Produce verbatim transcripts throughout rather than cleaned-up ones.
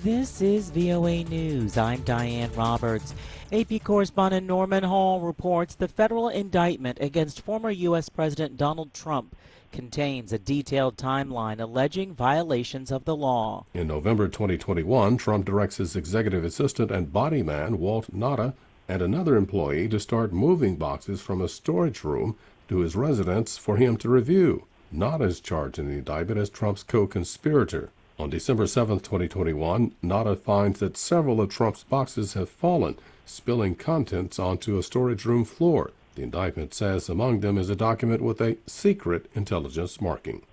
This is V O A News. I'm Diane Roberts. A P correspondent Norman Hall reports the federal indictment against former U S President Donald Trump contains a detailed timeline alleging violations of the law. In November twenty twenty-one, Trump directs his executive assistant and body man, Walt Nauta, and another employee to start moving boxes from a storage room to his residence for him to review. Nauta is charged in the indictment as Trump's co-conspirator. On December seventh, twenty twenty-one, Nauta finds that several of Trump's boxes have fallen, spilling contents onto a storage room floor. The indictment says among them is a document with a secret intelligence marking.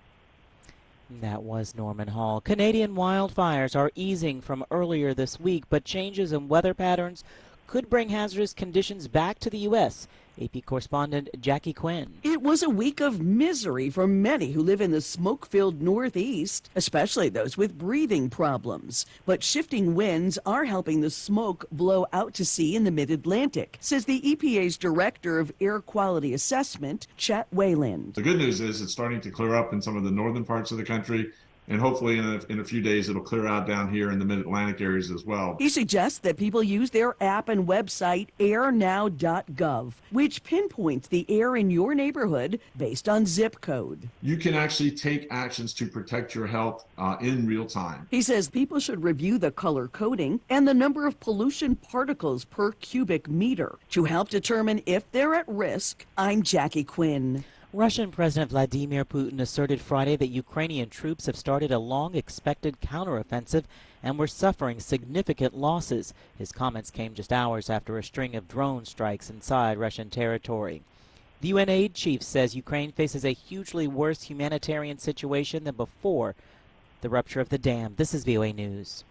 That was Norman Hall. Canadian wildfires are easing from earlier this week, but changes in weather patterns could bring hazardous conditions back to the U S A P correspondent Jackie Quinn. It was a week of misery for many who live in the smoke-filled Northeast, especially those with breathing problems. But shifting winds are helping the smoke blow out to sea in the mid-Atlantic, says the E P A's Director of Air Quality Assessment, Chet Wayland. The good news is it's starting to clear up in some of the northern parts of the country. And hopefully in a, in a few days, it'll clear out down here in the mid-Atlantic areas as well. He suggests that people use their app and website air now dot gov, which pinpoints the air in your neighborhood based on zip code. You can actually take actions to protect your health uh, in real time. He says people should review the color coding and the number of pollution particles per cubic meter to help determine if they're at risk. I'm Jackie Quinn. Russian President Vladimir Putin asserted Friday that Ukrainian troops have started a long-expected counteroffensive and were suffering significant losses. His comments came just hours after a string of drone strikes inside Russian territory. The U N aid chief says Ukraine faces a hugely worse humanitarian situation than before the rupture of the dam. This is V O A News.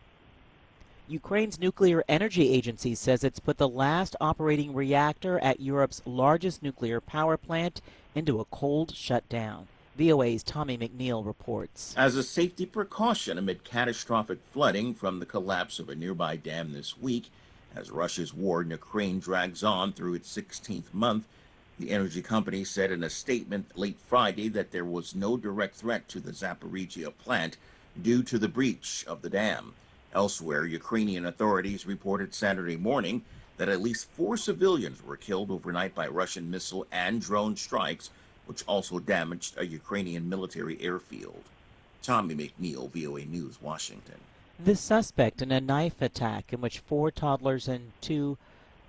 Ukraine's nuclear energy agency says it's put the last operating reactor at Europe's largest nuclear power plant into a cold shutdown. V O A's Tommy McNeil reports. As a safety precaution amid catastrophic flooding from the collapse of a nearby dam this week, as Russia's war in Ukraine drags on through its sixteenth month, the energy company said in a statement late Friday that there was no direct threat to the Zaporizhzhia plant due to the breach of the dam. Elsewhere, Ukrainian authorities reported Saturday morning that at least four civilians were killed overnight by Russian missile and drone strikes, which also damaged a Ukrainian military airfield. Tommy McNeil, V O A News, Washington. The suspect in a knife attack in which four toddlers and two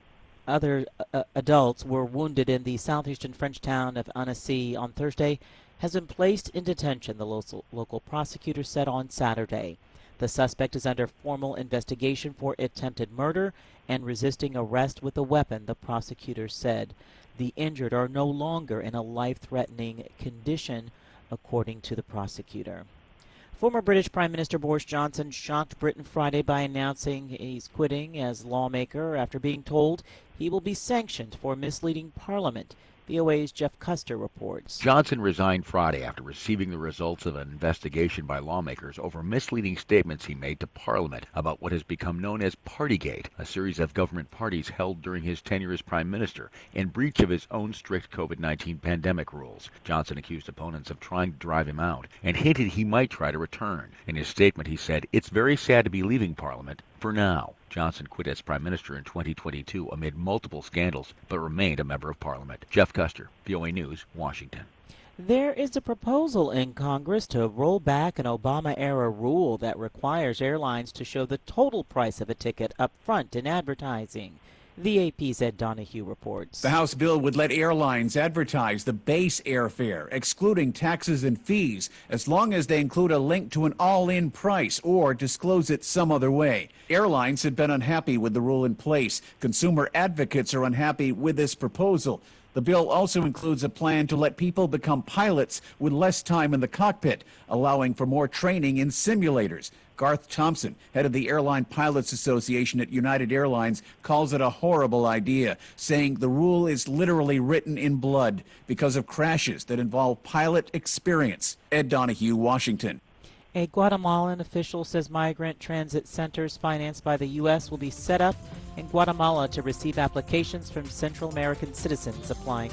other uh, adults were wounded in the southeastern French town of Annecy on Thursday has been placed in detention, the local, local prosecutor said on Saturday. The suspect is under formal investigation for attempted murder and resisting arrest with a weapon, the prosecutor said. The injured are no longer in a life-threatening condition, according to the prosecutor. Former British Prime Minister Boris Johnson shocked Britain Friday by announcing he's quitting as lawmaker after being told he will be sanctioned for misleading Parliament. V O A's Jeff Custer reports. Johnson resigned Friday after receiving the results of an investigation by lawmakers over misleading statements he made to Parliament about what has become known as Partygate, a series of government parties held during his tenure as Prime Minister in breach of his own strict COVID nineteen pandemic rules. Johnson accused opponents of trying to drive him out and hinted he might try to return. In his statement, he said, "It's very sad to be leaving Parliament for now." Johnson quit as Prime Minister in twenty twenty-two amid multiple scandals, but remained a member of Parliament. Jeff Custer, V O A News, Washington. There is a proposal in Congress to roll back an Obama-era rule that requires airlines to show the total price of a ticket up front in advertising. V A P's Ed Donahue reports. The House bill would let airlines advertise the base airfare, excluding taxes and fees, as long as they include a link to an all-in price or disclose it some other way. Airlines had been unhappy with the rule in place. Consumer advocates are unhappy with this proposal. The bill also includes a plan to let people become pilots with less time in the cockpit, allowing for more training in simulators. Garth Thompson, head of the Airline Pilots Association at United Airlines, calls it a horrible idea, saying the rule is literally written in blood because of crashes that involve pilot experience. Ed Donahue, Washington. A Guatemalan official says migrant transit centers financed by the U S will be set up in Guatemala to receive applications from Central American citizens applying